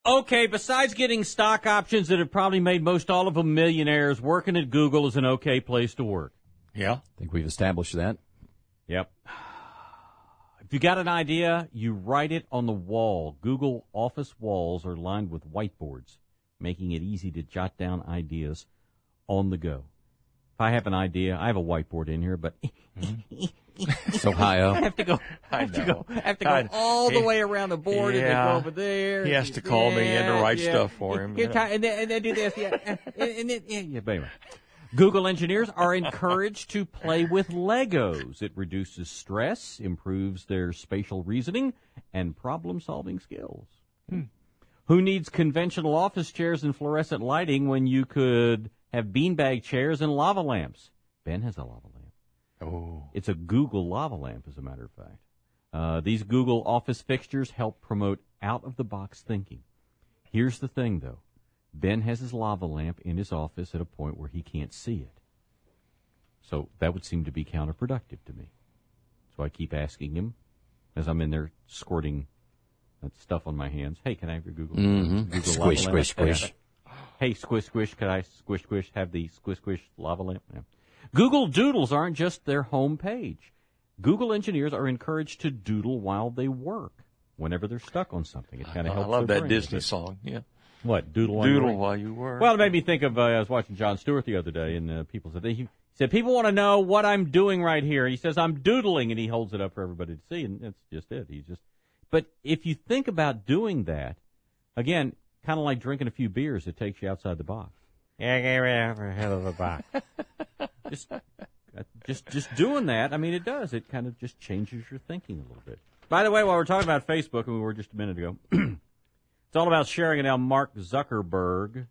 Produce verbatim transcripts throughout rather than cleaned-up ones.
Okay, besides getting stock options that have probably made most all of them millionaires, working at Google is an okay place to work. Yeah. I think we've established that. Yep. If you got an idea, you write it on the wall. Google office walls are lined with whiteboards, making it easy to jot down ideas on the go. If I have an idea, I have a whiteboard in here, but so high up. I have to go. I have to go. I have to go I, all the he, way around the board yeah, and then go over there. He has to call yeah, me in to write yeah. stuff for him. Yeah. Yeah. And, then, and then do this. Yeah. and, and then, yeah, yeah. But anyway, Google engineers are encouraged to play with Legos. It reduces stress, improves their spatial reasoning, and problem-solving skills. Hmm. Who needs conventional office chairs and fluorescent lighting when you could have beanbag chairs and lava lamps? Ben has a lava lamp. Oh. It's a Google lava lamp, as a matter of fact. Uh, these Google office fixtures help promote out-of-the-box thinking. Here's the thing, though. Ben has his lava lamp in his office at a point where he can't see it. So that would seem to be counterproductive to me. So I keep asking him, as I'm in there squirting that stuff on my hands, hey, can I have your Google? Mm-hmm. Google squish, lava squish, lamp? squish. Hey, squish, squish, could I squish, squish, have the squish, squish lava lamp? Yeah. Google Doodles aren't just their home page. Google engineers are encouraged to doodle while they work, whenever they're stuck on something. It kind of helps. I love their that brain. Disney song, yeah. What, doodle while Doodle you work? while you work. Well, it made me think of, uh, I was watching Jon Stewart the other day, and uh, people said, he said, people want to know what I'm doing right here. He says, I'm doodling, and he holds it up for everybody to see, and that's just it. He's just, but if you think about doing that, again, kind of like drinking a few beers, it takes you outside the box. Yeah, get out of the box. just, just, just doing that, I mean, it does. It kind of just changes your thinking a little bit. By the way, while we're talking about Facebook, and we were just a minute ago, it's all about sharing it now. Mark Zuckerberg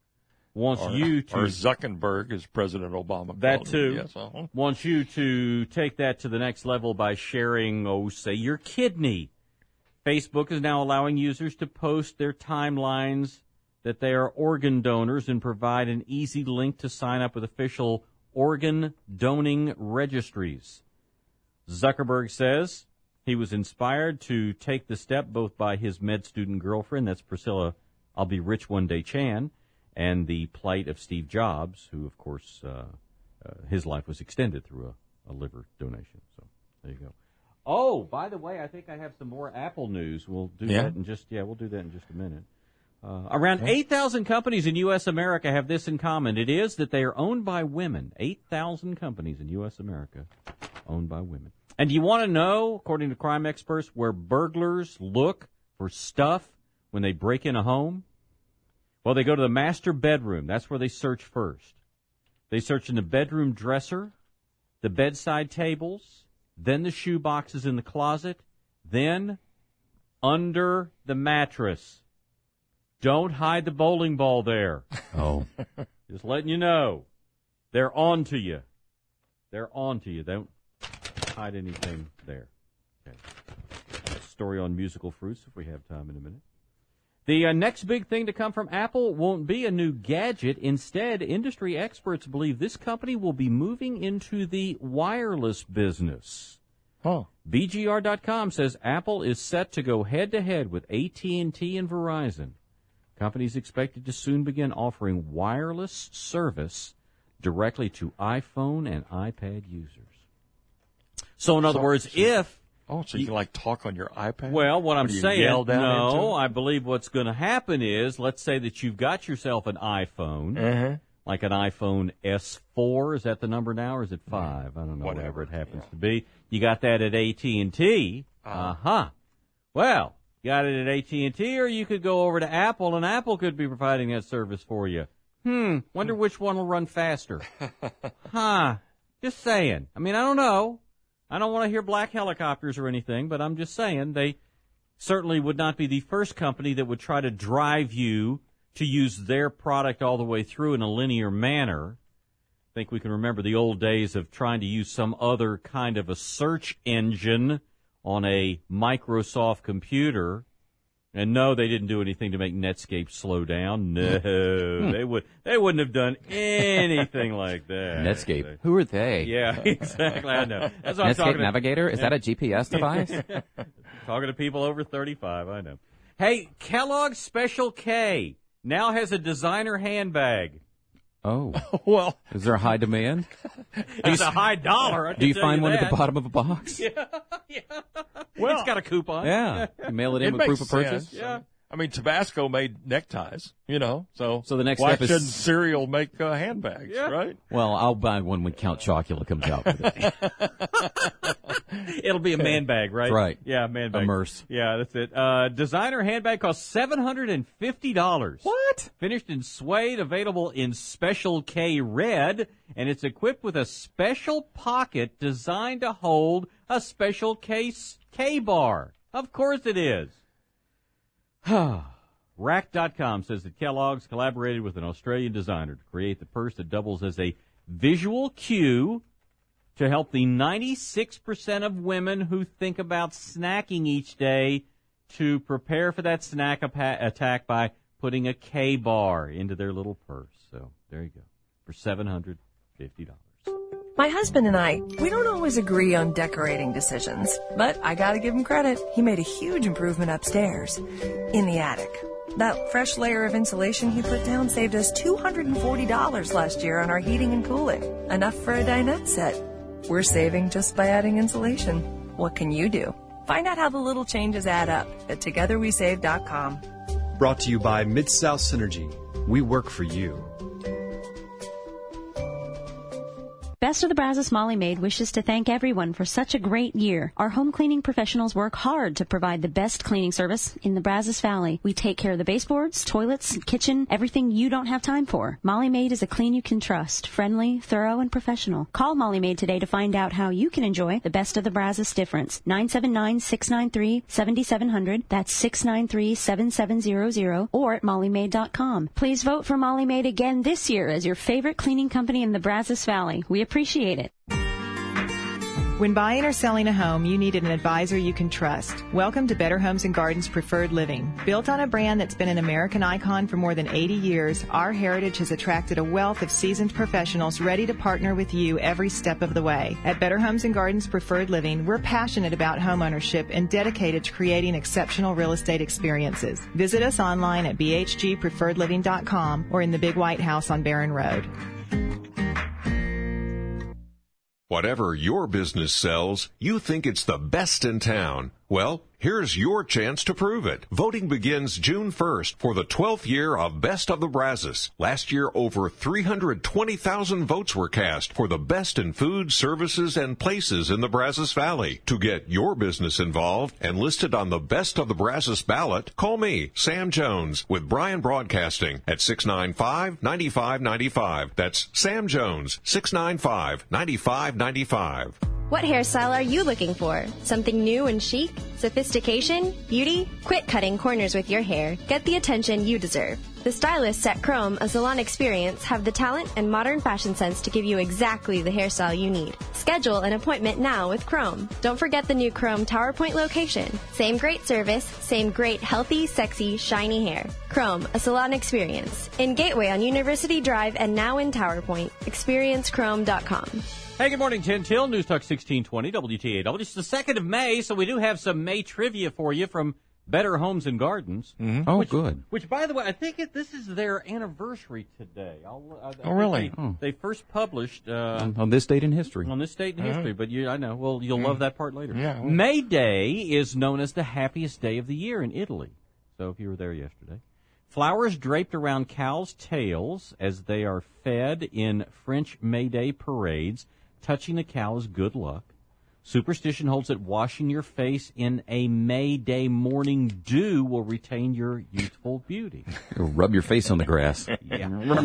wants or, you to... Or Zuckerberg, as President Obama That called too. him. Yes, uh-huh. Wants you to take that to the next level by sharing, oh, say, your kidney. Facebook is now allowing users to post their timelines that they are organ donors and provide an easy link to sign up with official organ donating registries. Zuckerberg says he was inspired to take the step both by his med student girlfriend, that's Priscilla I'll Be Rich One Day Chan, and the plight of Steve Jobs, who, of course, uh, uh, his life was extended through a, a liver donation. So there you go. Oh, by the way, I think I have some more Apple news. We'll do yeah. that in just, yeah, we'll do that in just a minute. Uh, around eight thousand companies in U S. America have this in common. It is that they are owned by women. eight thousand companies in U S. America owned by women. And do you want to know, according to crime experts, where burglars look for stuff when they break in a home? Well, they go to the master bedroom. That's where they search first. They search in the bedroom dresser, the bedside tables, then the shoe boxes in the closet, then under the mattress. Don't hide the bowling ball there. Oh. Just letting you know. They're on to you. They're on to you. They don't hide anything there. Okay. Story on musical fruits if we have time in a minute. The uh, next big thing to come from Apple won't be a new gadget. Instead, industry experts believe this company will be moving into the wireless business. Oh. B G R dot com says Apple is set to go head-to-head with A T and T and Verizon. Companies expected to soon begin offering wireless service directly to iPhone and iPad users. So, in other so, words, so, if... Oh, so you, you can, like, talk on your iPad? Well, what I'm saying, yell down no, into I believe what's going to happen is, let's say that you've got yourself an iPhone, uh-huh. like an iPhone S four. Is that the number now, or is it five? I don't know, whatever, whatever it happens yeah. to be. You got that at A T and T. Uh-huh. Uh-huh. Well... Got it at A T and T, or you could go over to Apple, and Apple could be providing that service for you. Hmm, wonder which one will run faster. Huh, just saying. I mean, I don't know. I don't want to hear black helicopters or anything, but I'm just saying they certainly would not be the first company that would try to drive you to use their product all the way through in a linear manner. I think we can remember the old days of trying to use some other kind of a search engine on a Microsoft computer, and no, they didn't do anything to make Netscape slow down. No, they would they wouldn't have done anything like that. Netscape, who are they? Yeah, exactly. I know. That's what I'm Netscape talking Navigator, to, is that a G P S device? Talking to people over thirty-five, I know. Hey, Kellogg's Special K now has a designer handbag. Oh. Well, Is there a high demand? It's a high dollar. I can Do you tell find one that. at the bottom of a box? Yeah, yeah. Well, it's got a coupon. Yeah. You mail it in it with makes proof of purchase? sense. Yeah. I mean, Tabasco made neckties, you know, so So the next why step is- shouldn't cereal make uh, handbags, Yeah. right? Well, I'll buy one when Count Chocula comes out with it. It'll be a man bag, right? That's right. Yeah, man bag. Immerse. Yeah, that's it. Uh, designer handbag costs seven hundred fifty dollars. What? Finished in suede, available in Special K Red, and it's equipped with a special pocket designed to hold a Special K K bar. Of course it is. Rack dot com says that Kellogg's collaborated with an Australian designer to create the purse that doubles as a visual cue to help the ninety-six percent of women who think about snacking each day to prepare for that snack apa- attack by putting a K-bar into their little purse. So there you go, for seven hundred fifty dollars. My husband and I, we don't always agree on decorating decisions, but I gotta give him credit. He made a huge improvement upstairs in the attic. That fresh layer of insulation he put down saved us two hundred forty dollars last year on our heating and cooling. Enough for a dinette set. We're saving just by adding insulation. What can you do? Find out how the little changes add up at together we save dot com. Brought to you by Mid-South Synergy. We work for you. Best of the Brazos Molly Maid wishes to thank everyone for such a great year. Our home cleaning professionals work hard to provide the best cleaning service in the Brazos Valley. We take care of the baseboards, toilets, kitchen, everything you don't have time for. Molly Maid is a clean you can trust, friendly, thorough, and professional. Call Molly Maid today to find out how you can enjoy the best of the Brazos difference. nine seven nine, six nine three, seven seven zero zero. That's six nine three, seven seven zero zero or at molly maid dot com. Please vote for Molly Maid again this year as your favorite cleaning company in the Brazos Valley. We appreciate it. When buying or selling a home, you need an advisor you can trust. Welcome to Better Homes and Gardens Preferred Living. Built on a brand that's been an American icon for more than eighty years, our heritage has attracted a wealth of seasoned professionals ready to partner with you every step of the way. At Better Homes and Gardens Preferred Living, we're passionate about homeownership and dedicated to creating exceptional real estate experiences. Visit us online at b h g preferred living dot com or in the Big White House on Barron Road. Whatever your business sells, you think it's the best in town. Well, here's your chance to prove it. Voting begins June first for the twelfth year of Best of the Brazos. Last year, over three hundred twenty thousand votes were cast for the best in food, services, and places in the Brazos Valley. To get your business involved and listed on the Best of the Brazos ballot, call me, Sam Jones, with Bryan Broadcasting at six nine five, nine five nine five. That's Sam Jones, six nine five, nine five nine five. What hairstyle are you looking for? Something new and chic? Sophistication? Beauty? Quit cutting corners with your hair. Get the attention you deserve. The stylists at Chrome, a salon experience, have the talent and modern fashion sense to give you exactly the hairstyle you need. Schedule an appointment now with Chrome. Don't forget the new Chrome Tower Point location. Same great service, same great healthy, sexy, shiny hair. Chrome, a salon experience. In Gateway on University Drive and now in Tower Point. experience chrome dot com. Hey, good morning, Gentile. News Talk sixteen twenty W T A W. It's the second of May, so we do have some May trivia for you from Better Homes and Gardens. Mm-hmm. Oh, which, good. Which, by the way, I think it, this is their anniversary today. I'll, I, I Oh, really? They, Oh. they first published uh, On, on this date in history. on this date in history, but you, I know. Well, you'll love that part later. Yeah. May Day is known as the happiest day of the year in Italy. So if you were there yesterday. Flowers draped around cows' tails as they are fed in French May Day parades. Touching a cow is good luck. Superstition holds that washing your face in a May Day morning dew will retain your youthful beauty. Rub your face on the grass. Yeah.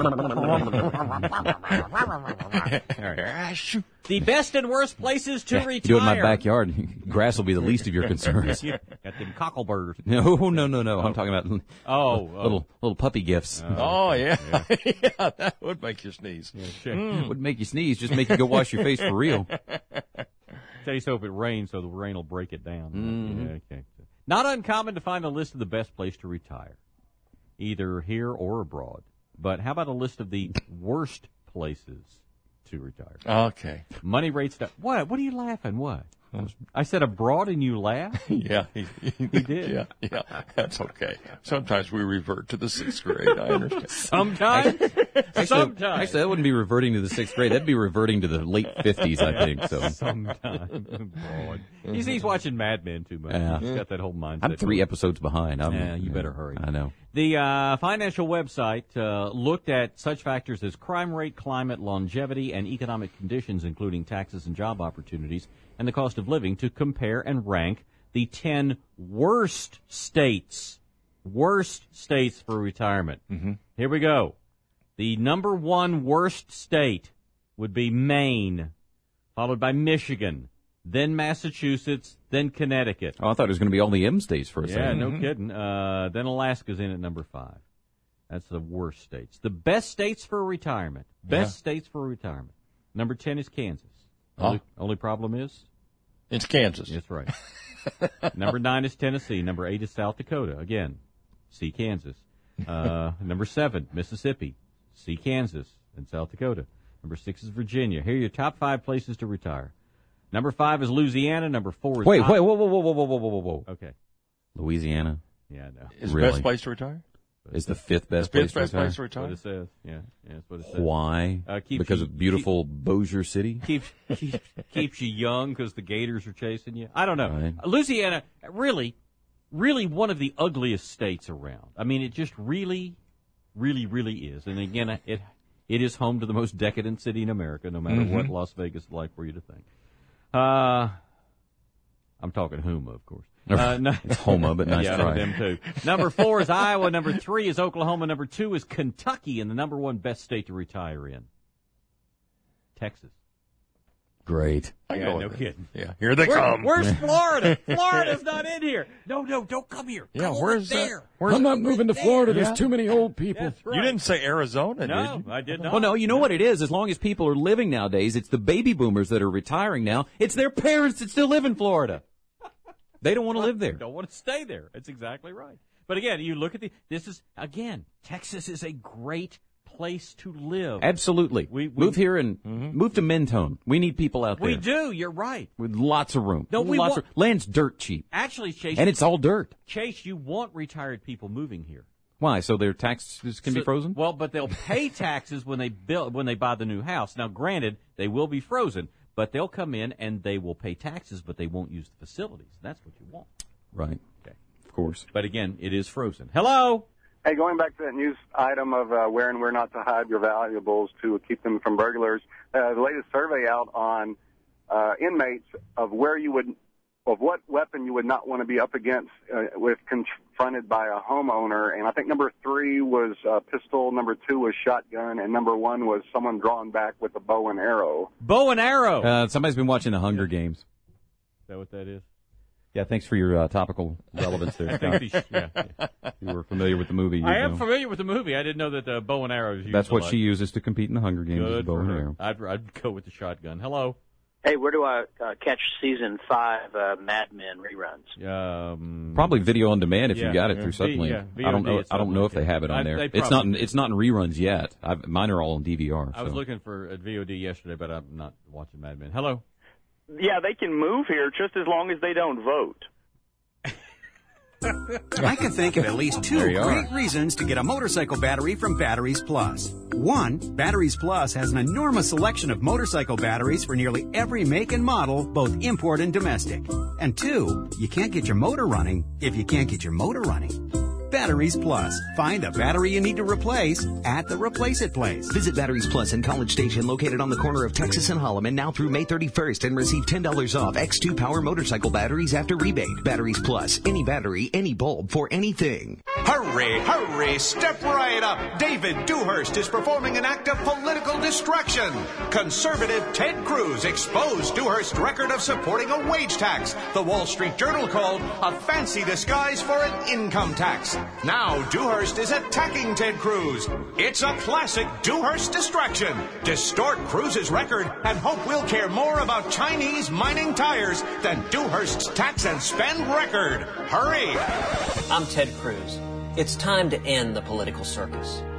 The best and worst places to Yeah, retire. you do it in my backyard. Grass will be the least of your concerns. Got them cockleburs. No, no, no, no. I'm talking about Oh, little little puppy gifts. Oh, yeah. Yeah, that would make you sneeze. It would make you sneeze, just make you go wash your face for real. Tell you so if it rains, so the rain will break it down. Mm-hmm. Yeah, okay. Not uncommon to find a list of the best place to retire, either here or abroad. But how about a list of the worst places to retire. Okay. Money rates down. What? What are you laughing? What? I said abroad and you laughed? Yeah, he, he, he did. Yeah, yeah, that's okay. Sometimes we revert to the sixth grade. I understand. Sometimes, actually, sometimes. Actually, that wouldn't be reverting to the sixth grade. That'd be reverting to the late fifties, I think. So sometimes. He's, he's watching Mad Men too much. Yeah. He's got that whole mindset. I'm three episodes behind. I'm, yeah, you yeah, better hurry. I know. The uh, financial website uh, looked at such factors as crime rate, climate, longevity, and economic conditions, including taxes and job opportunities, and the cost of living, to compare and rank the ten worst states, worst states for retirement. Mm-hmm. Here we go. The number one worst state would be Maine, followed by Michigan, then Massachusetts, then Connecticut. Oh, I thought it was going to be all the M states for a yeah, second. no Mm-hmm. kidding. Uh, then Alaska's in at number five. That's the worst states. The best states for retirement. Best Yeah. states for retirement. Number ten is Kansas. Huh? Only, only problem is? It's Kansas. That's right. Number nine is Tennessee. Number eight is South Dakota. Again, see Kansas. Uh, number seven, Mississippi. See Kansas and South Dakota. Number six is Virginia. Here are your top five places to retire. Number five is Louisiana. Number four is... Wait, I- wait, whoa, whoa, whoa, whoa, whoa, whoa, whoa, whoa. Okay. Louisiana Yeah, I know. Is the Really? best place to retire? is the fifth best Fifth place best to retire. place to That's what retire? it says. Yeah, yeah, that's what it says. Why? Uh, keeps because you- of beautiful Bossier City? keeps keeps, keeps you young because the gators are chasing you. I don't know. Right. Louisiana, really, really one of the ugliest states around. I mean, it just really, really, really is. And again, it it is home to the most decadent city in America, no matter Mm-hmm. what Las Vegas is like for you to think. Uh, I'm talking Huma, of course. Uh, no, It's Homa, but nice yeah, try. them too. Number four is Iowa. Number three is Oklahoma. Number two is Kentucky, and the number one best state to retire in, Texas. Great. I Yeah, go no with it. kidding. Yeah, here they Where- come. Where's Florida? Florida's not in here. No, no, don't come here. Yeah, Come over where's there? that? Where's I'm not moving to Florida. There's Yeah. too many old people. That's right. You didn't say Arizona, No, did you? I did not. Well, no, you know what it is? As long as people are living nowadays, it's the baby boomers that are retiring now. It's their parents that still live in Florida. They don't want to live there. Don't want to stay there. That's exactly right. But again, you look at the. This is again, Texas is a great place to live. Absolutely. We- we- move here and move to Mentone. We need people out there. We do. You're right. With lots of room. No, we lots want- of, land's dirt cheap. Actually, Chase. And it's all dirt. Chase. You want retired people moving here. Why? So their taxes can be So- frozen? Well, but they'll pay taxes when they build when they buy the new house. Now, granted, they will be frozen, but they'll come in and they will pay taxes, but they won't use the facilities. That's what you want. Right. Okay. Of course. But again, it is frozen. Hello. Hey, going back to that news item of uh, where and where not to hide your valuables to keep them from burglars, uh, the latest survey out on uh, inmates of where you would, of what weapon you would not want to be up against uh, if confronted by a homeowner. And I think number three was uh, pistol, number two was shotgun, and number one was someone drawn back with a bow and arrow. Bow and arrow. Uh, somebody's been watching the Hunger Games. Is that what that is? Yeah, thanks for your uh, topical relevance there, I Scott. think these, yeah. You were familiar with the movie. You I am know. familiar with the movie. I didn't know that the bow and arrow is used. That's a what lot. she uses to compete in the Hunger Games, is Good bow for and her. arrow. I'd, I'd go with the shotgun. Hello. Hey, where do I uh, catch season five uh, Mad Men reruns? Um, Probably video on demand if yeah, you got it yeah, through V- Suddenlink. yeah, V O D I don't know. at I don't know if they Suddenlink, have it yeah. on I- there. they It's not. probably- In, it's not in reruns yet. I've, mine are all on D V R. I was so. looking for a V O D yesterday, but I'm not watching Mad Men. Hello. Yeah, they can move here just as long as they don't vote. I can think of at least two There you great are. reasons to get a motorcycle battery from Batteries Plus. One, Batteries Plus has an enormous selection of motorcycle batteries for nearly every make and model, both import and domestic. And two, you can't get your motor running if you can't get your motor running. Batteries Plus. Find the battery you need to replace at the Replace It place. Visit Batteries Plus in College Station, located on the corner of Texas and Holloman, now through May thirty-first, and receive ten dollars off X two Power motorcycle batteries after rebate. Batteries Plus. Any battery, any bulb, for anything. Hurry, hurry, step right up. David Dewhurst is performing an act of political destruction. Conservative Ted Cruz exposed Dewhurst's record of supporting a wage tax the Wall Street Journal called a fancy disguise for an income tax. Now Dewhurst is attacking Ted Cruz. It's a classic Dewhurst distraction. Distort Cruz's record and hope we'll care more about Chinese mining tires than Dewhurst's tax and spend record. Hurry! I'm Ted Cruz. It's time to end the political circus.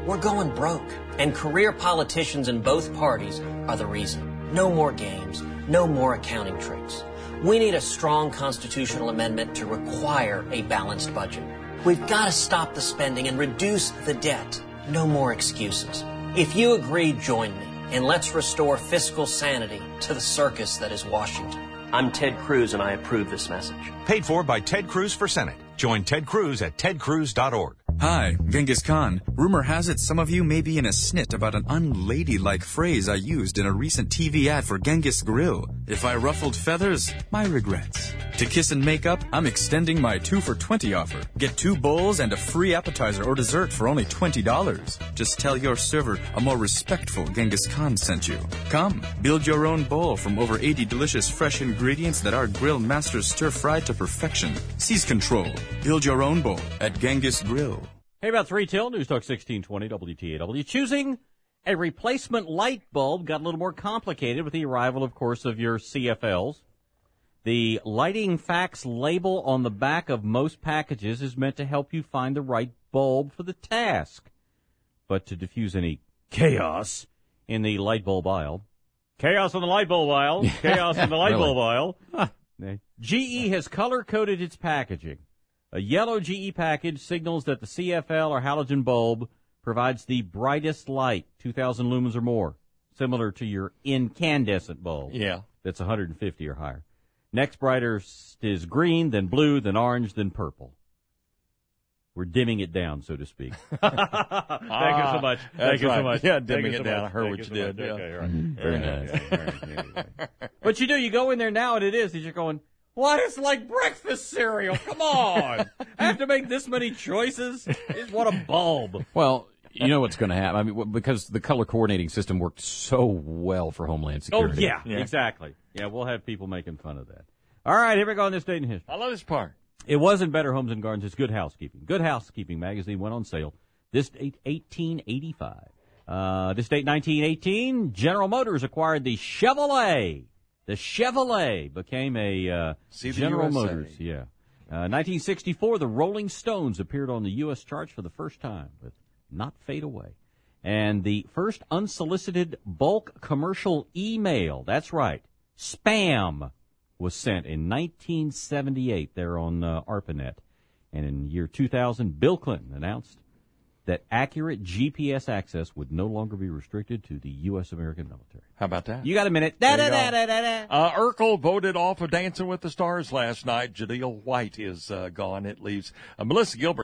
We're going broke, and career politicians in both parties are the reason. No more games, no more accounting tricks. We need a strong constitutional amendment to require a balanced budget. We've got to stop the spending and reduce the debt. No more excuses. If you agree, join me, and let's restore fiscal sanity to the circus that is Washington. I'm Ted Cruz, and I approve this message. Paid for by Ted Cruz for Senate. Join Ted Cruz at ted cruz dot org. Hi, Genghis Khan. Rumor has it some of you may be in a snit about an unladylike phrase I used in a recent T V ad for Genghis Grill. If I ruffled feathers, my regrets. To kiss and make up, I'm extending my two for twenty offer. Get two bowls and a free appetizer or dessert for only twenty dollars. Just tell your server a more respectful Genghis Khan sent you. Come, build your own bowl from over eighty delicious fresh ingredients that our grill masters stir-fried to perfection. Seize control. Build your own bowl at Genghis Grill. Hey, about three till, News Talk sixteen twenty W T A W. Choosing a replacement light bulb got a little more complicated with the arrival, of course, of your C F Ls. The Lighting Facts label on the back of most packages is meant to help you find the right bulb for the task. But to diffuse any chaos in the light bulb aisle, chaos in the light bulb aisle, chaos in the light Really? bulb aisle, G E has color-coded its packaging. A yellow G E package signals that the C F L or halogen bulb provides the brightest light, two thousand lumens or more, similar to your incandescent bulb. Yeah. That's one hundred fifty or higher. Next brightest is green, then blue, then orange, then purple. We're dimming it down, so to speak. Thank you so much. Thank you right. so much. Yeah, Thank dimming you it so down. much. I heard Thank what you you so did. much. Yeah. Okay, all right. Mm, very Yeah, nice. yeah, yeah, yeah, yeah, yeah. But you do, you go in there now and it is, and you're going, what is like breakfast cereal? Come on. I have to make this many choices? It's what a bulb. Well, you know what's going to happen. I mean, w- because the color coordinating system worked so well for Homeland Oh, Security. yeah, yeah, exactly. Yeah, we'll have people making fun of that. All right, here we go on this date in history. I love this part. It wasn't Better Homes and Gardens, it's Good Housekeeping. Good Housekeeping magazine went on sale this date, eighteen eighty-five. Uh, this date, nineteen eighteen, General Motors acquired the Chevrolet. The Chevrolet became a uh, See the General U S A. Motors. Yeah. Uh, nineteen sixty-four, the Rolling Stones appeared on the U S charts for the first time with Not Fade Away. And the first unsolicited bulk commercial email, that's right, spam, was sent in nineteen seventy-eight there on uh, ARPANET. And in year two thousand, Bill Clinton announced that accurate G P S access would no longer be restricted to the U S American military. How about that? You got a minute. There Da, you da, go. da, da, da. Uh, Urkel voted off of Dancing with the Stars last night. Jadeel White is uh, gone. It leaves uh, Melissa Gilbert.